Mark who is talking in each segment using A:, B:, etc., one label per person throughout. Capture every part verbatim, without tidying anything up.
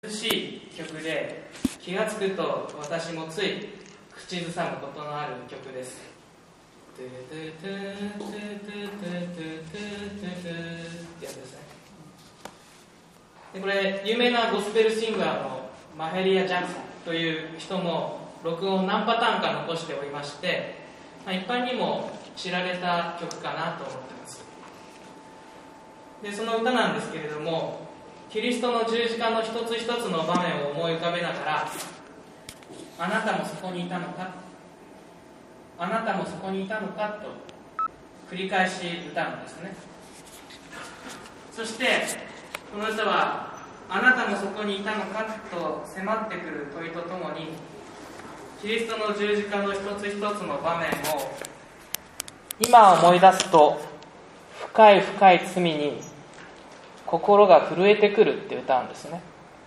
A: 美しい曲で、気がつくと私もつい口ずさむことのある曲です。トゥトゥトゥトゥトゥトゥトゥトゥってやつですね。でこれ有名なゴスペルシンガーのマヘリア・ジャクソンという人も録音を何パターンか残しておりまして、まあ、一般にも知られた曲かなと思っています。でその歌なんですけれども、キリストの十字架の一つ一つの場面を思い浮かべながら、あなたもそこにいたのか、あなたもそこにいたのかと繰り返し歌うんですね。そしてこの歌はあなたもそこにいたのかと迫ってくる問いとともに、キリストの十字架の一つ一つの場面を今思い出すと深い深い罪に心が震えてくるって歌うんですね。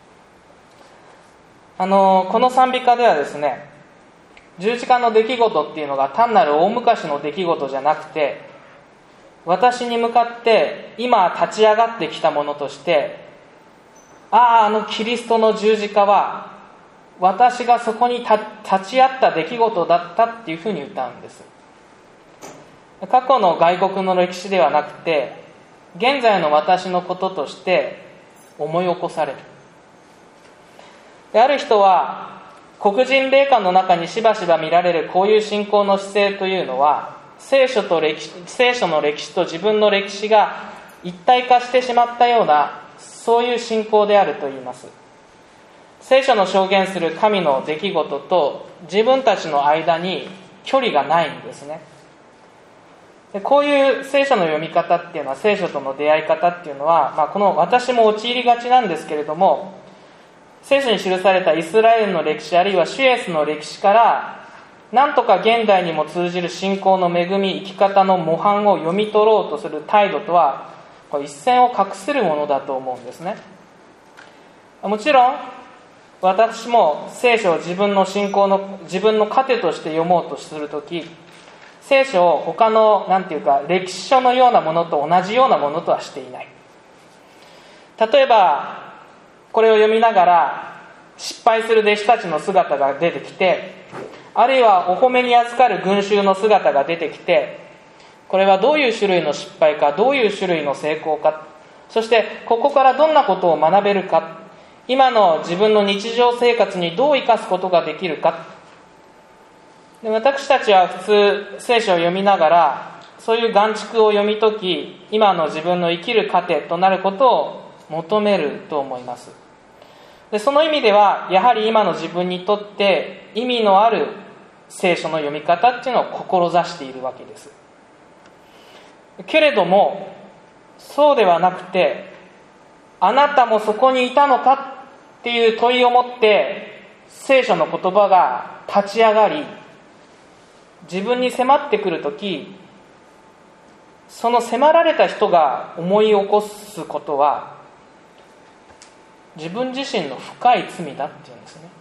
A: あのこの賛美歌ではですね、十字架の出来事っていうのが単なる大昔の出来事じゃなくて、私に向かって今立ち上がってきたものとして、あああのキリストの十字架は私がそこに立ち会った出来事だったっていうふうに歌うんです。過去の外国の歴史ではなくて、現在の私のこととして思い起こされる。である人は黒人霊感の中にしばしば見られるこういう信仰の姿勢というのは、聖書と歴史、聖書の歴史と自分の歴史が一体化してしまったような、そういう信仰であると言います。聖書の証言する神の出来事と自分たちの間に距離がないんですね。でこういう聖書の読み方っていうのは、聖書との出会い方っていうのは、まあ、この私も陥りがちなんですけれども、聖書に記されたイスラエルの歴史、あるいはシュエスの歴史からなんとか現代にも通じる信仰の恵み、生き方の模範を読み取ろうとする態度とは、これ一線を画するものだと思うんですね。もちろん私も聖書を自分の信仰の自分の糧として読もうとするとき、聖書を他のなんていうか歴史書のようなものと同じようなものとはしていない。例えばこれを読みながら失敗する弟子たちの姿が出てきて、あるいはお褒めに預かる群衆の姿が出てきて、これはどういう種類の失敗か、どういう種類の成功か、そしてここからどんなことを学べるか、今の自分の日常生活にどう生かすことができるか。で私たちは普通聖書を読みながら、そういう眼蓄を読み解き、今の自分の生きる糧となることを求めると思います。でその意味では、やはり今の自分にとって意味のある聖書の読み方っていうのを志しているわけです。けれどもそうではなくて、あなたもそこにいたのかっていう問いを持って聖書の言葉が立ち上がり、自分に迫ってくるとき、その迫られた人が思い起こすことは自分自身の深い罪だっていうんですね。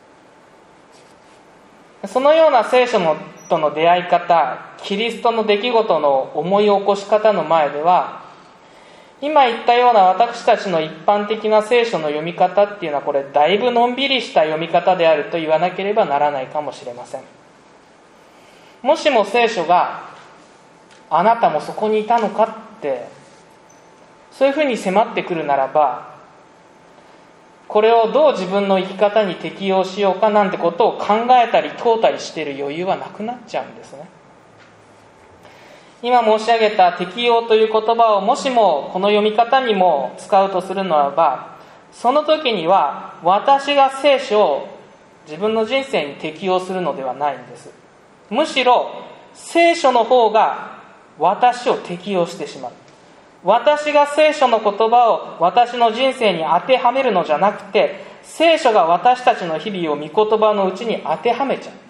A: そのような聖書のとの出会い方、キリストの出来事の思い起こし方の前では、今言ったような私たちの一般的な聖書の読み方っていうのは、これだいぶのんびりした読み方であると言わなければならないかもしれません。もしも聖書があなたもそこにいたのかってそういうふうに迫ってくるならば、これをどう自分の生き方に適用しようかなんてことを考えたり問うたりしている余裕はなくなっちゃうんですね。今申し上げた適用という言葉をもしもこの読み方にも使うとするならば、その時には私が聖書を自分の人生に適用するのではないんです。むしろ聖書の方が私を適用してしまう。私が聖書の言葉を私の人生に当てはめるのじゃなくて、聖書が私たちの日々を御言葉のうちに当てはめちゃ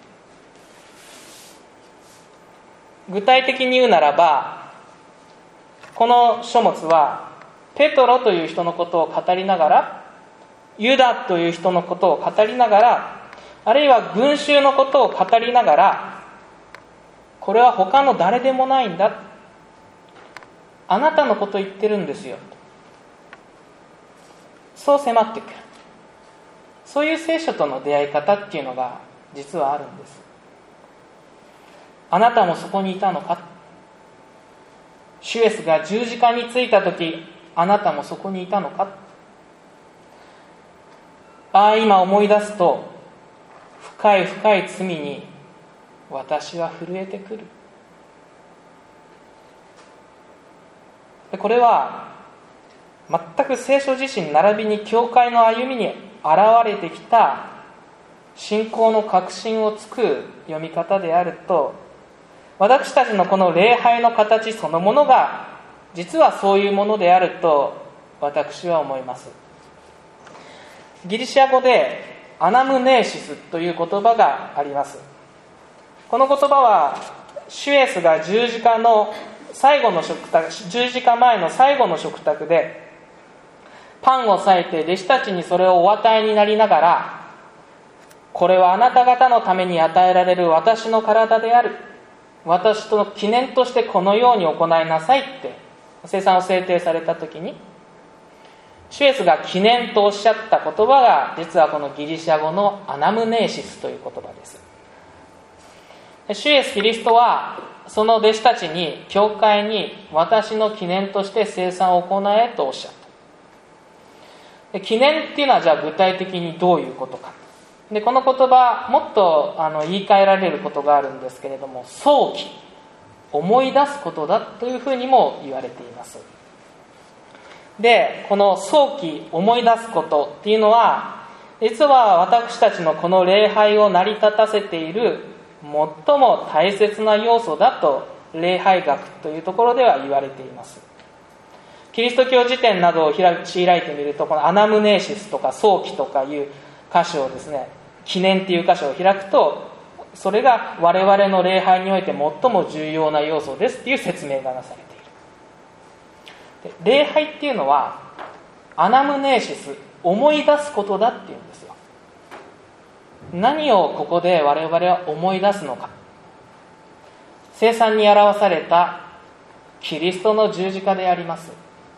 A: う。具体的に言うならば、この書物はペトロという人のことを語りながら、ユダという人のことを語りながら、あるいは群衆のことを語りながら、これは他の誰でもないんだ、あなたのことを言ってるんですよ、そう迫ってくる。 そういう聖書との出会い方っていうのが実はあるんです。あなたもそこにいたのか。主イエスが十字架についた時、あなたもそこにいたのか。ああ、今思い出すと深い深い罪に私は震えてくる。でこれは全く聖書自身並びに教会の歩みに現れてきた信仰の確信をつく読み方であると、私たちのこの礼拝の形そのものが実はそういうものであると私は思います。ギリシア語でアナムネーシスという言葉があります。この言葉は主イエスが十字架の最後の食卓、十字架前の最後の食卓でパンを裂いて弟子たちにそれをお与えになりながら、これはあなた方のために与えられる私の体である、私との記念としてこのように行いなさいって聖餐を制定された時に、主イエスが記念とおっしゃった言葉が実はこのギリシャ語のアナムネーシスという言葉です。主イエスキリストはその弟子たちに、教会に私の記念として聖餐を行えとおっしゃった。で記念っていうのはじゃあ具体的にどういうことか。でこの言葉もっとあの言い換えられることがあるんですけれども、想起、思い出すことだというふうにも言われています。でこの想起、思い出すことっていうのは、実は私たちのこの礼拝を成り立たせている最も大切な要素だと礼拝学というところでは言われています。キリスト教辞典などを開いてみると、このアナムネーシスとか想起とかいう箇所をですね、記念っていう箇所を開くと、それが我々の礼拝において最も重要な要素ですっていう説明がなされている。で礼拝っていうのはアナムネーシス、思い出すことだっていうんですよ。何をここで我々は思い出すのか。聖餐に表されたキリストの十字架であります。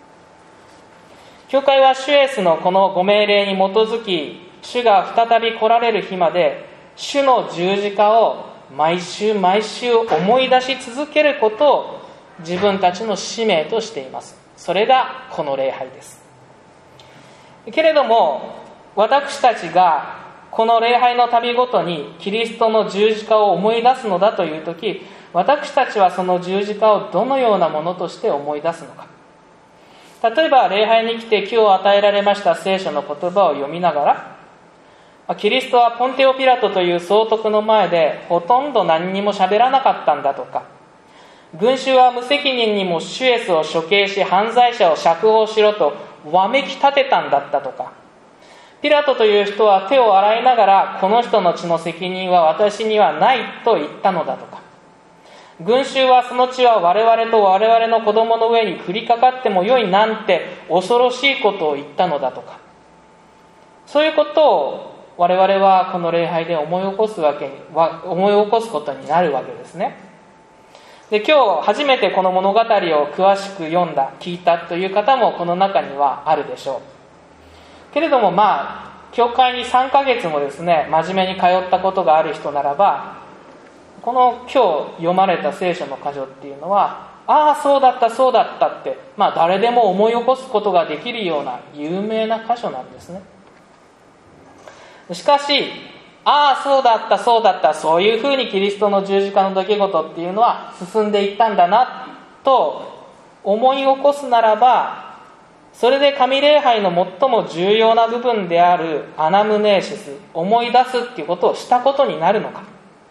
A: 教会は主イエスのこのご命令に基づき、主が再び来られる日まで主の十字架を毎週毎週思い出し続けることを自分たちの使命としています。それがこの礼拝です。けれども私たちがこの礼拝の度ごとにキリストの十字架を思い出すのだというとき、私たちはその十字架をどのようなものとして思い出すのか。例えば礼拝に来て今日与えられました聖書の言葉を読みながら、キリストはポンテオピラトという総督の前でほとんど何にも喋らなかったんだとか、群衆は無責任にも主イエスを処刑し犯罪者を釈放しろとわめき立てたんだったとか、ピラトという人は手を洗いながらこの人の血の責任は私にはないと言ったのだとか、群衆はその血は我々と我々の子供の上に降りかかってもよいなんて恐ろしいことを言ったのだとか、そういうことを我々はこの礼拝で思い起こすわけに思い起こすことになるわけですね。で今日初めてこの物語を詳しく読んだ聞いたという方もこの中にはあるでしょうけれども、まあ教会にさんかげつもですね真面目に通ったことがある人ならば、この今日読まれた聖書の箇所っていうのは、ああそうだったそうだったって、まあ誰でも思い起こすことができるような有名な箇所なんですね。しかし、ああそうだったそうだった、そういうふうにキリストの十字架の出来事っていうのは進んでいったんだなと思い起こすならば、それで神礼拝の最も重要な部分であるアナムネーシス、思い出すっていうことをしたことになるのか。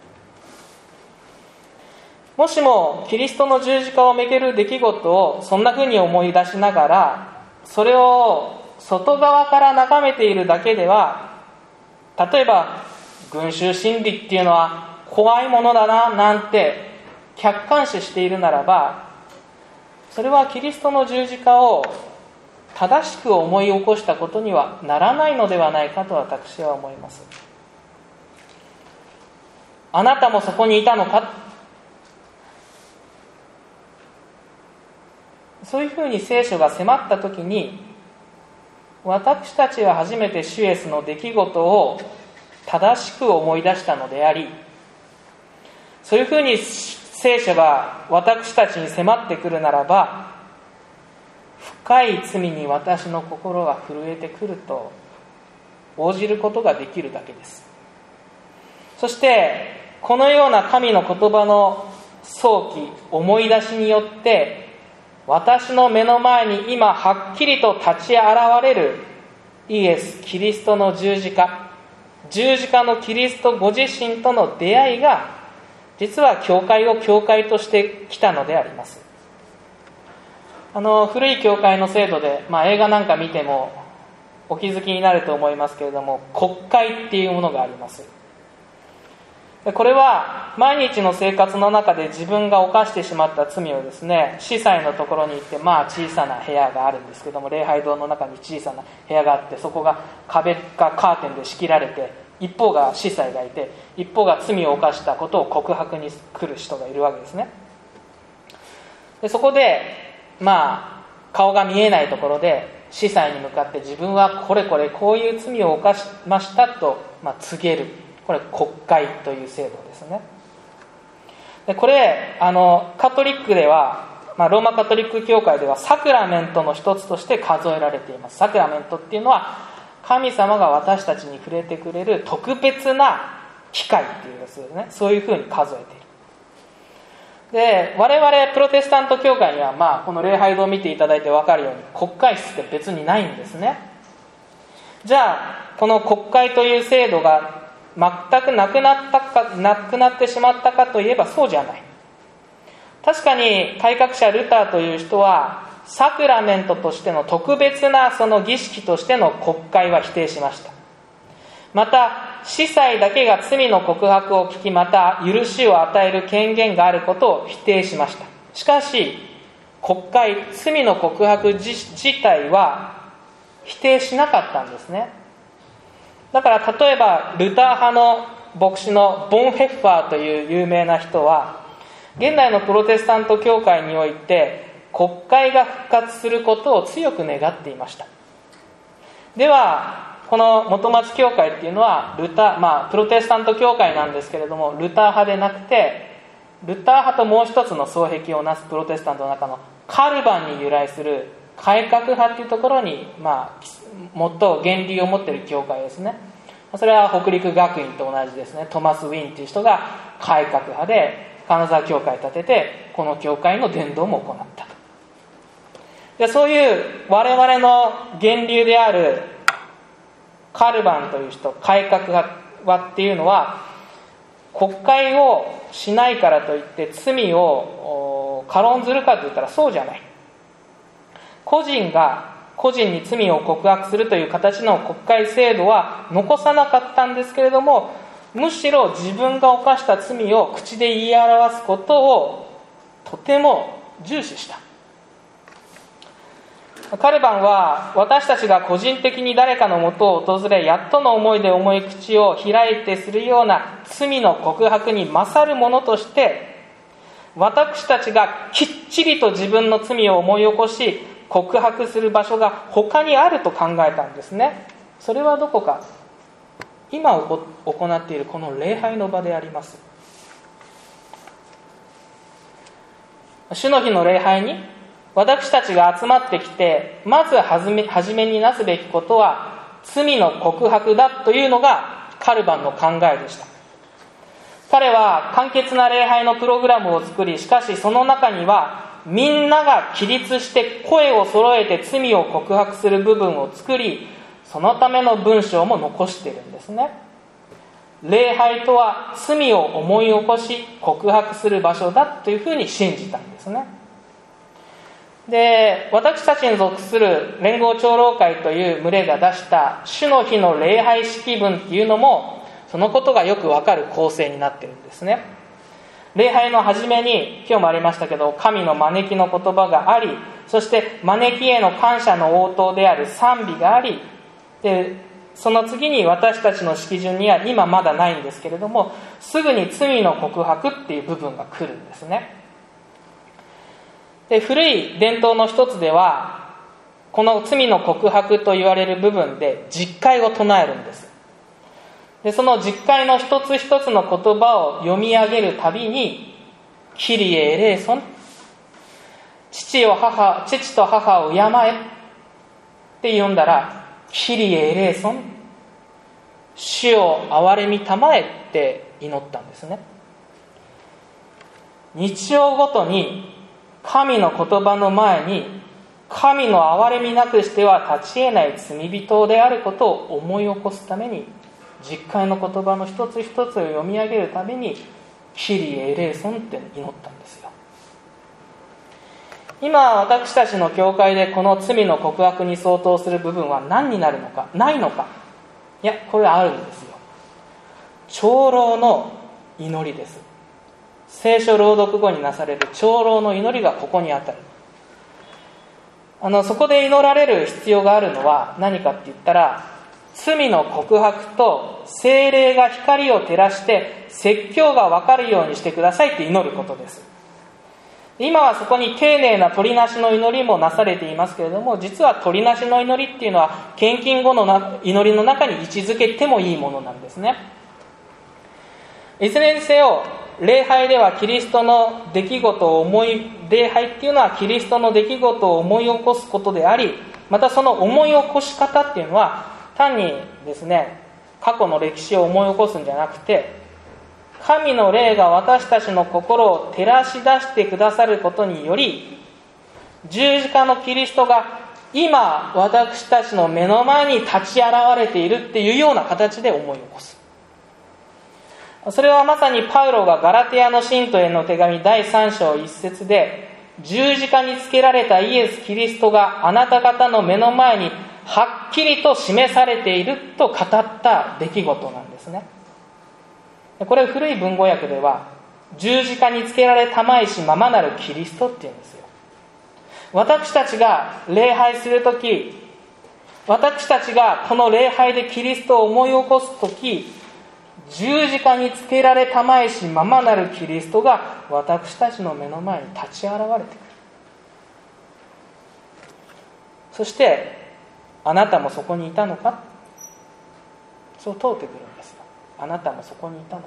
A: もしもキリストの十字架をめぐる出来事をそんなふうに思い出しながら、それを外側から眺めているだけでは、例えば群衆心理っていうのは怖いものだななんて客観視しているならば、それはキリストの十字架を正しく思い起こしたことにはならないのではないかと私は思います。あなたもそこにいたのか、そういうふうに聖書が迫ったときに、 私たちは初めて主イエスの出来事を正しく思い出したのであり、そういうふうに聖書が私たちに迫ってくるならば、深い罪に私の心が震えてくると応じることができるだけです。そしてこのような神の言葉の想起、思い出しによって、私の目の前に今はっきりと立ち現れるイエス・キリストの十字架、十字架のキリストご自身との出会いが、実は教会を教会としてきたのであります。あの古い教会の制度で、まあ、映画なんか見てもお気づきになると思いますけれども、国会っていうものがあります。これは毎日の生活の中で自分が犯してしまった罪をですね、司祭のところに行って、まあ小さな部屋があるんですけども、礼拝堂の中に小さな部屋があって、そこが壁がカーテンで仕切られて、一方が司祭がいて、一方が罪を犯したことを告白に来る人がいるわけですね。でそこでまあ顔が見えないところで司祭に向かって、自分はこれこれこういう罪を犯しましたと、まあ、告げる。これ国会という制度ですね。でこれあのカトリックでは、まあ、ローマカトリック教会ではサクラメントの一つとして数えられています。サクラメントっていうのは、神様が私たちに触れてくれる特別な機会っていうですね、そういうふうに数えている。で我々プロテスタント教会には、まあ、この礼拝堂を見ていただいて分かるように国会室って別にないんですね。じゃあこの国会という制度が全くなくなったか、なくなってしまったかといえばそうじゃない。確かに改革者ルターという人はサクラメントとしての特別なその儀式としての国会は否定しました。また司祭だけが罪の告白を聞き、また許しを与える権限があることを否定しました。しかし国会、罪の告白 自, 自体は否定しなかったんですね。だから例えばルター派の牧師のボン・ヘッファーという有名な人は、現代のプロテスタント教会において国会が復活することを強く願っていました。ではこの元町教会っていうのはルター、まあ、プロテスタント教会なんですけれども、ルター派でなくて、ルター派ともう一つの双璧をなすプロテスタントの中のカルバンに由来する改革派っていうところに、まあ、もっと源流を持っている教会ですね。それは北陸学院と同じですね。トマス・ウィンという人が改革派で金沢教会を建てて、この教会の伝道も行ったと。でそういう我々の源流であるカルバンという人、改革派っていうのは、国会をしないからといって罪を軽んずるかといったらそうじゃない。個人が個人に罪を告白するという形の国会制度は残さなかったんですけれども、むしろ自分が犯した罪を口で言い表すことをとても重視した。カルバンは、私たちが個人的に誰かのもとを訪れ、やっとの思いで重い口を開いてするような罪の告白に勝るものとして、私たちがきっちりと自分の罪を思い起こし告白する場所が他にあると考えたんですね。それはどこか、今行っているこの礼拝の場であります。主の日の礼拝に私たちが集まってきて、まずはじめ、はじめになすべきことは罪の告白だというのがカルバンの考えでした。彼は簡潔な礼拝のプログラムを作り、しかしその中にはみんなが起立して声を揃えて罪を告白する部分を作り、そのための文章も残しているんですね。礼拝とは罪を思い起こし告白する場所だというふうに信じたんですね。で、私たちに属する連合長老会という群れが出した主の日の礼拝式文っていうのも、そのことがよくわかる構成になっているんですね。礼拝の初めに、今日もありましたけど、神の招きの言葉があり、そして招きへの感謝の応答である賛美があり、でその次に私たちの式順には今まだないんですけれども、すぐに罪の告白っていう部分が来るんですね。で古い伝統の一つでは、 この罪の告白と言われる部分で実戒を唱えるんです。でその実戒の一つ一つの言葉を読み上げるたびに、キリエエレーソン、父を母父と母を敬えって読んだら、キリエエレーソン、主を憐れみたまえって祈ったんですね。日曜ごとに神の言葉の前に、神の憐れみなくしては立ち得ない罪人であることを思い起こすために、実戒の言葉の一つ一つを読み上げるために、キリエレーソンって祈ったんですよ。今私たちの教会でこの罪の告白に相当する部分は何になるのか、ないのか。いや、これはあるんですよ。長老の祈りです。聖書朗読後になされる長老の祈りがここにあたる。あのそこで祈られる必要があるのは何かって言ったら、罪の告白と聖霊が光を照らして説教が分かるようにしてくださいって祈ることです。今はそこに丁寧な取りなしの祈りもなされていますけれども、実は取りなしの祈りっていうのは献金後の祈りの中に位置づけてもいいものなんですね。いずれにせよ、礼拝ではキリストの出来事を思い礼拝っていうのはキリストの出来事を思い起こすことであり、またその思い起こし方っていうのは単にですね、過去の歴史を思い起こすんじゃなくて、神の霊が私たちの心を照らし出してくださることにより、十字架のキリストが今私たちの目の前に立ち現れているっていうような形で思い起こす。それはまさにパウロがガラテヤの信徒への手紙だいさん章いっ節で、十字架につけられたイエス・キリストがあなた方の目の前にはっきりと示されていると語った出来事なんですね。これ古い文語訳では十字架につけられたまいしままなるキリストっていうんですよ。私たちが礼拝するとき、私たちがこの礼拝でキリストを思い起こすとき、十字架につけられたまいしままなるキリストが私たちの目の前に立ち現れてくる。そしてあなたもそこにいたのか、そう問うてくるんですよ。あなたもそこにいたのか。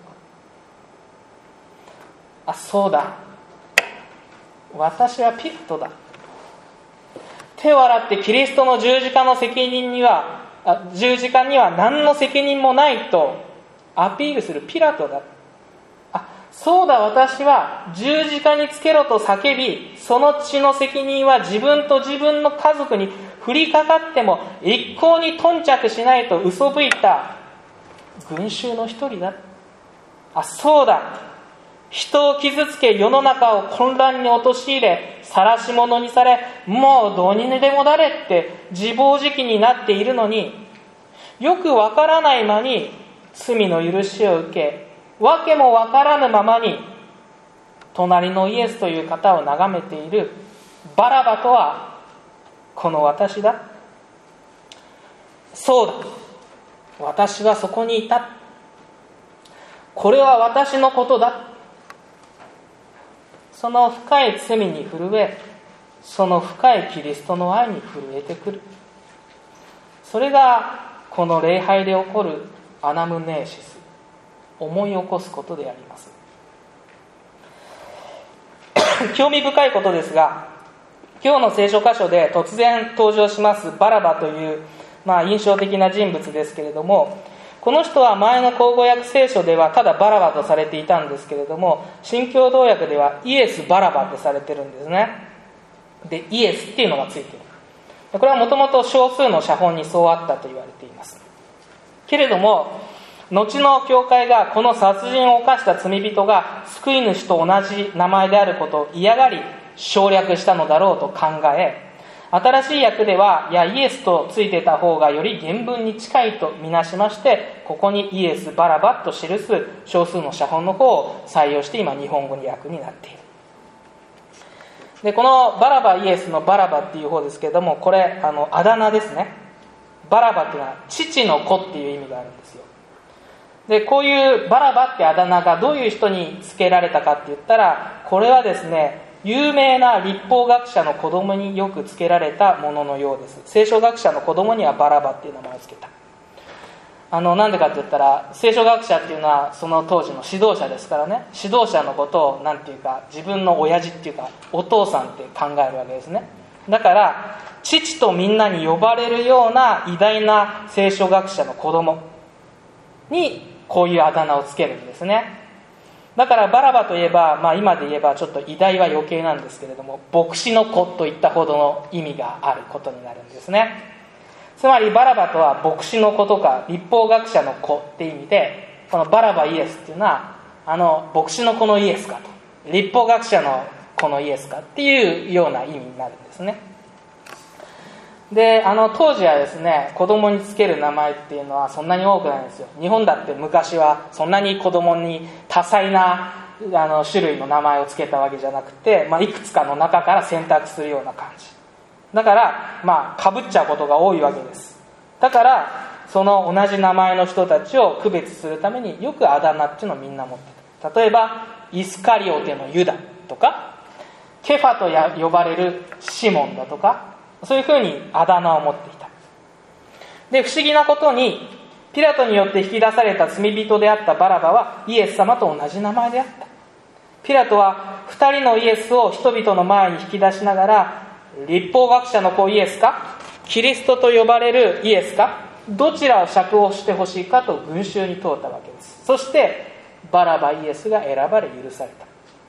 A: あ、そうだ、私はピラトだ。手を洗ってキリストの十字架の責任にはあ十字架には何の責任もないとアピールするピラトだ。あ、そうだ、私は十字架につけろと叫び、その血の責任は自分と自分の家族に降りかかっても一向に頓着しないと嘘吹いた群衆の一人だ。あ、そうだ、人を傷つけ世の中を混乱に陥れ晒し者にされ、もうどうにでもなれって自暴自棄になっているのに、よくわからない間に罪の許しを受け、わけもわからぬままに隣のイエスという方を眺めているバラバとはこの私だ。そうだ、私はそこにいた。これは私のことだ。その深い罪に震え、その深いキリストの愛に震えてくる。それがこの礼拝で起こるアナムネーシス、思い起こすことであります。興味深いことですが、今日の聖書箇所で突然登場しますバラバという、まあ、印象的な人物ですけれども、この人は前の口語訳聖書ではただバラバとされていたんですけれども、新共同訳ではイエス・バラバってされてるんですね。で、イエスっていうのがついている。これはもともと少数の写本にそうあったと言われています。けれども後の教会がこの殺人を犯した罪人が救い主と同じ名前であることを嫌がり省略したのだろうと考え、新しい訳ではいやイエスとついてた方がより原文に近いとみなしまして、ここにイエス・バラバと記す少数の写本の方を採用して今日本語に訳になっている。でこのバラバイエスのバラバっていう方ですけれども、これあのあだ名ですね。バラバっていうのは父の子っていう意味があるんですよ。でこういうバラバってあだ名がどういう人につけられたかって言ったら、これはですね、 有名な律法学者の子供によくつけられたもののようです。聖書学者の子供にはバラバっていう名前をつけた。あのなんでかって言ったら、聖書学者っていうのはその当時の指導者ですからね、指導者のことをなんていうか、自分の親父っていうかお父さんって考えるわけですね。だから父とみんなに呼ばれるような偉大な聖書学者の子供にこういうあだ名をつけるんですね。だからバラバといえば、まあ、今で言えばちょっと偉大は余計なんですけれども、牧師の子といったほどの意味があることになるんですね。つまりバラバとは牧師の子とか律法学者の子って意味で、このバラバイエスっていうのはあの牧師の子のイエスかと、律法学者の子のイエスかっていうような意味になるんですね。で、あの当時はですね、子供につける名前っていうのはそんなに多くないんですよ。日本だって昔はそんなに子供に多彩なあの種類の名前をつけたわけじゃなくて、まあ、いくつかの中から選択するような感じだから、まあ、かぶっちゃうことが多いわけです。だからその同じ名前の人たちを区別するためによくあだ名っていうのをみんな持ってた。例えばイスカリオテのユダとか、ケファとや呼ばれるシモンだとか、そういうふうにあだ名を持っていた。で、不思議なことにピラトによって引き出された罪人であったバラバはイエス様と同じ名前であった。ピラトは二人のイエスを人々の前に引き出しながら、律法学者の子イエスか、キリストと呼ばれるイエスか、どちらを釈放してほしいかと群衆に問うたわけです。そしてバラバイエスが選ばれ許された。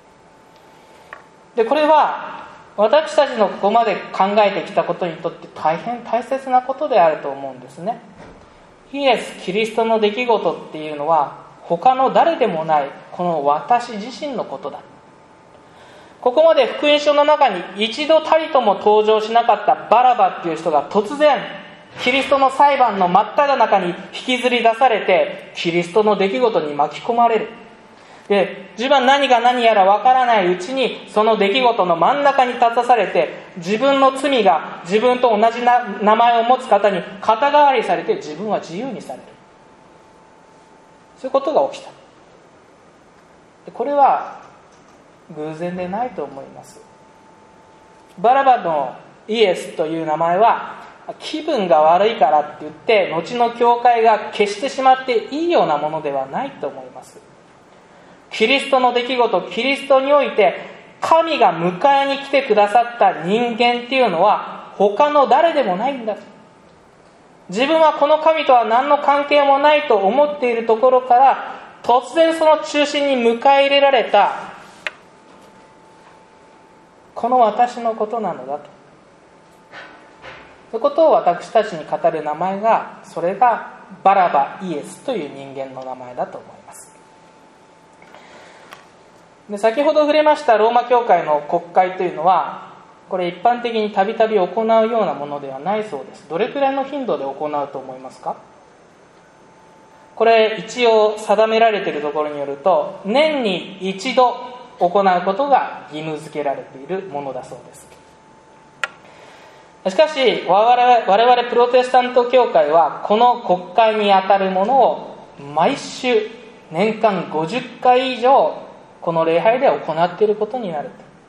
A: で、これは私たちのここまで考えてきたことにとって大変大切なことであると思うんですね。イエス・キリストの出来事っていうのは他の誰でもないこの私自身のことだ。ここまで福音書の中に一度たりとも登場しなかったバラバっていう人が突然キリストの裁判の真っ只中に引きずり出されて、キリストの出来事に巻き込まれる。で、自分は何が何やらわからないうちにその出来事の真ん中に立たされて、自分の罪が自分と同じな名前を持つ方に肩代わりされて、自分は自由にされる。そういうことが起きた。で、これは偶然でないと思います。バラバのイエスという名前は気分が悪いからって言って後の教会が消してしまっていいようなものではないと思います。キリストの出来事、キリストにおいて神が迎えに来てくださった人間っていうのは他の誰でもないんだ。自分はこの神とは何の関係もないと思っているところから突然その中心に迎え入れられたこの私のことなのだと。そういうことを私たちに語る名前が、それがバラバイエスという人間の名前だと思います。で、先ほど触れましたローマ教会の国会というのは、これ一般的にたびたび行うようなものではないそうです。どれくらいの頻度で行うと思いますか？これ一応定められているところによると、年に一度行うことが義務付けられているものだそうです。しかし我々、我々プロテスタント教会はこの国会にあたるものを毎週年間ごじゅっかい以上この礼拝で行っていることになる。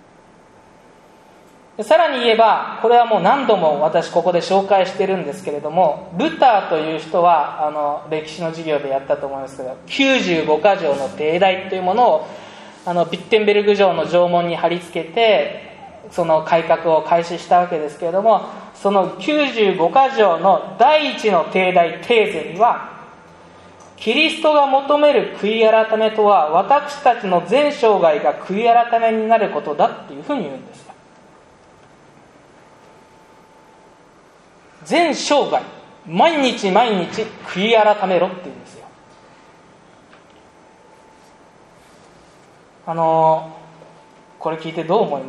A: さらに言えば、これはもう何度も私ここで紹介してるんですけれども、ルターという人はあの歴史の授業でやったと思いますけど、きゅうじゅうごか条の定題というものをあのビッテンベルグ城の城門に貼り付けてその改革を開始したわけですけれども、そのきゅうじゅうごか条の第一の定題テーゼには、キリストが求める悔い改めとは私たちの全生涯が悔い改めになることだっていうふうに言うんです。全生涯毎日毎日悔い改めろって言うんですよ。あのこれ聞いてどう思います？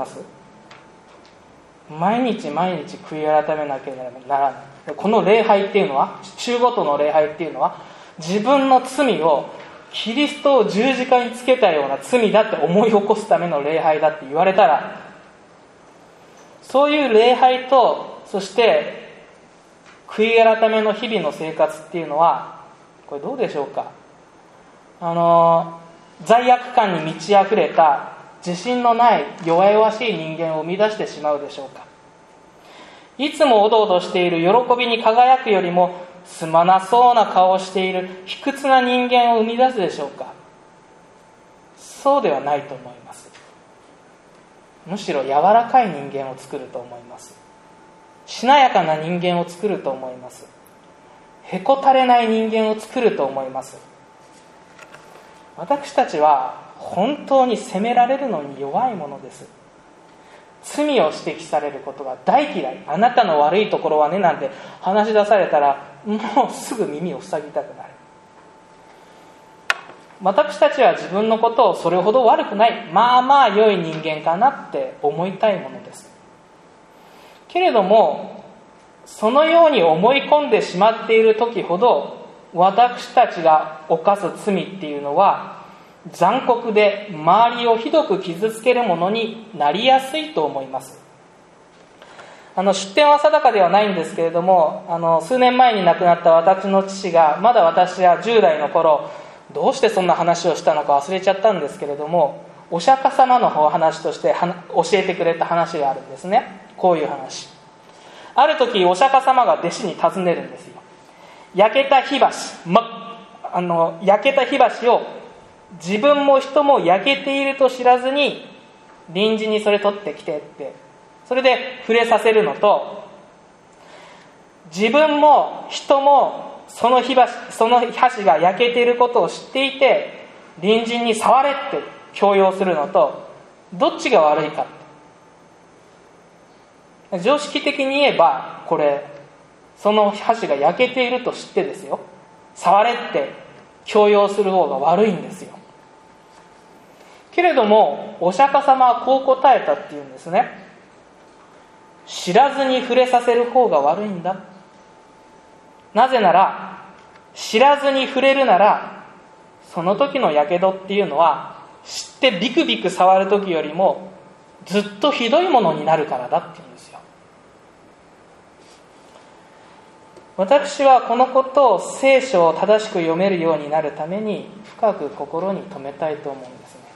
A: 毎日毎日悔い改めなければならない。この礼拝っていうのは、週ごとの礼拝っていうのは、自分の罪をキリストを十字架につけたような罪だって思い起こすための礼拝だって言われたら、そういう礼拝と、そして悔い改めの日々の生活っていうのは、これどうでしょうか。あの罪悪感に満ち溢れた自信のない弱々しい人間を生み出してしまうでしょうか。いつもおどおどしている喜びに輝くよりもすまなそうな顔をしている卑屈な人間を生み出すでしょうか。そうではないと思います。むしろ柔らかい人間を作ると思います。しなやかな人間を作ると思います。へこたれない人間を作ると思います。私たちは本当に責められるのに弱いものです。罪を指摘されることが大嫌い。あなたの悪いところはねなんて話し出されたらもうすぐ耳を塞ぎたくなる。私たちは自分のことをそれほど悪くない、まあまあ良い人間かなって思いたいものです。けれどもそのように思い込んでしまっている時ほど私たちが犯す罪っていうのは残酷で周りをひどく傷つけるものになりやすいと思います。あの出典は定かではないんですけれども、あの数年前に亡くなった私の父がまだ私はじゅう代の頃、どうしてそんな話をしたのか忘れちゃったんですけれども、お釈迦様のお話として教えてくれた話があるんですね。こういう話。ある時お釈迦様が弟子に尋ねるんですよ。焼けた火箸、ま、あの焼けた火箸を自分も人も焼けていると知らずに隣人にそれ取ってきてって、それで触れさせるのと、自分も人もその火箸、その箸が焼けていることを知っていて隣人に触れって強要するのと、どっちが悪いか。常識的に言えばこれ、その箸が焼けていると知ってですよ、触れって強要する方が悪いんですよ。けれどもお釈迦様はこう答えたっていうんですね。知らずに触れさせる方が悪いんだ。なぜなら知らずに触れるならその時のやけどっていうのは知ってビクビク触る時よりもずっとひどいものになるからだっていうんですよ。私はこのことを聖書を正しく読めるようになるために深く心に留めたいと思うんですね。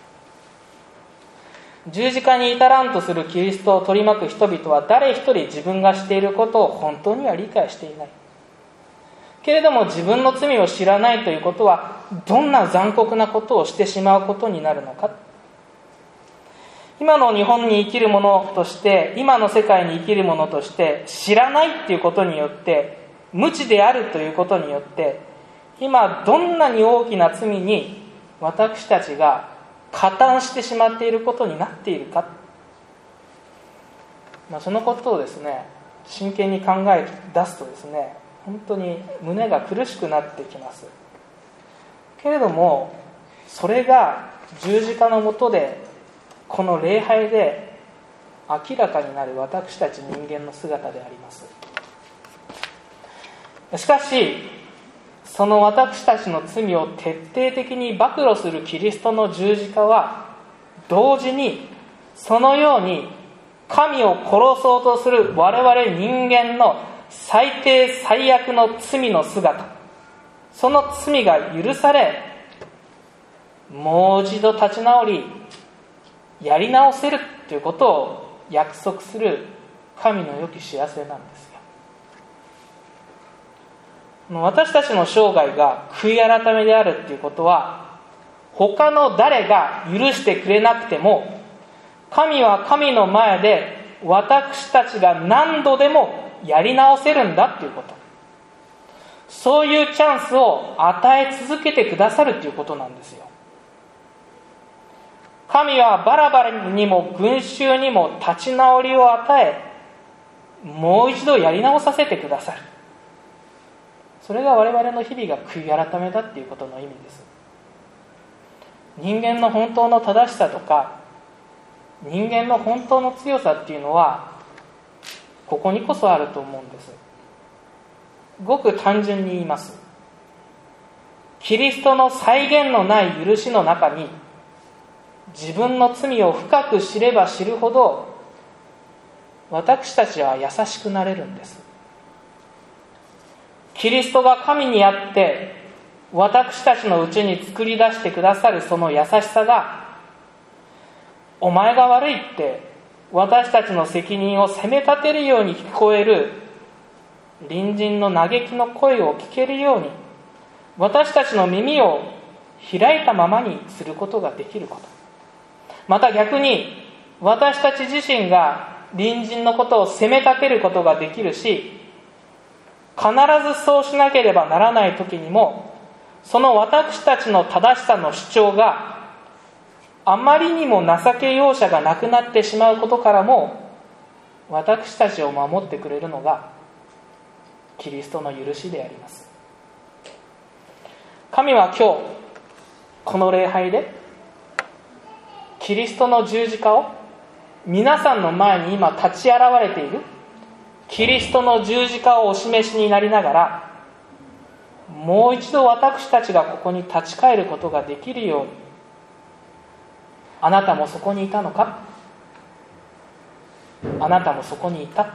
A: 十字架に至らんとするキリストを取り巻く人々は誰一人自分がしていることを本当には理解していない。けれども自分の罪を知らないということはどんな残酷なことをしてしまうことになるのか。今の日本に生きる者として、今の世界に生きる者として知らないということによって、無知であるということによって今どんなに大きな罪に私たちが加担してしまっていることになっているか、まあ、そのことをですね真剣に考え出すとですね、本当に胸が苦しくなってきます。けれどもそれが十字架の下でこの礼拝で明らかになる私たち人間の姿であります。しかしその私たちの罪を徹底的に暴露するキリストの十字架は同時にそのように神を殺そうとする我々人間の最低最悪の罪の姿、その罪が許されもう一度立ち直りやり直せるということを約束する神の良き知らせなんですよ。私たちの生涯が悔い改めであるということは他の誰が許してくれなくても神は神の前で私たちが何度でもやり直せるんだということ、そういうチャンスを与え続けてくださるということなんですよ。神はバラバラにも群衆にも立ち直りを与えもう一度やり直させてくださる。それが我々の日々が悔い改めだっていうことの意味です。人間の本当の正しさとか人間の本当の強さっていうのはここにこそあると思うんです。ごく単純に言います。キリストの際限のない許しの中に自分の罪を深く知れば知るほど私たちは優しくなれるんです。キリストが神にあって私たちのうちに作り出してくださるその優しさがお前が悪いって私たちの責任を責め立てるように聞こえる隣人の嘆きの声を聞けるように、私たちの耳を開いたままにすることができること。また逆に私たち自身が隣人のことを責め立てることができるし、必ずそうしなければならない時にも、その私たちの正しさの主張があまりにも情け容赦がなくなってしまうことからも、私たちを守ってくれるのがキリストの許しであります。神は今日この礼拝でキリストの十字架を皆さんの前に今立ち現れているキリストの十字架をお示しになりながら、もう一度私たちがここに立ち返ることができるように、あなたもそこにいたのか、あなたもそこにいた、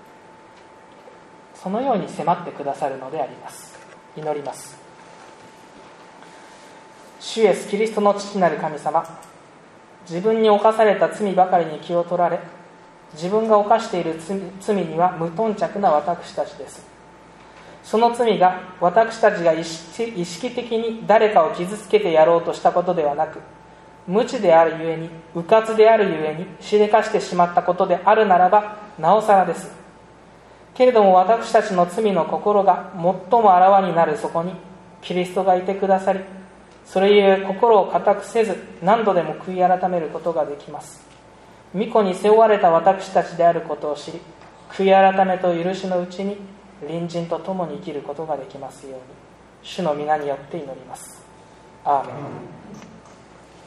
A: そのように迫ってくださるのであります。祈ります。主イエスキリストの父なる神様、自分に犯された罪ばかりに気を取られ、自分が犯している 罪, 罪には無頓着な私たちです。その罪が私たちが意識、意識的に誰かを傷つけてやろうとしたことではなく、無知であるゆえに、迂闊であるゆえにしでかしてしまったことであるならばなおさらです。けれども私たちの罪の心が最もあらわになるそこにキリストがいてくださり、それゆえ心を固くせず何度でも悔い改めることができます。御子に背負われた私たちであることを知り、悔い改めと許しのうちに隣人と共に生きることができますように、主の皆によって祈ります。アーメン。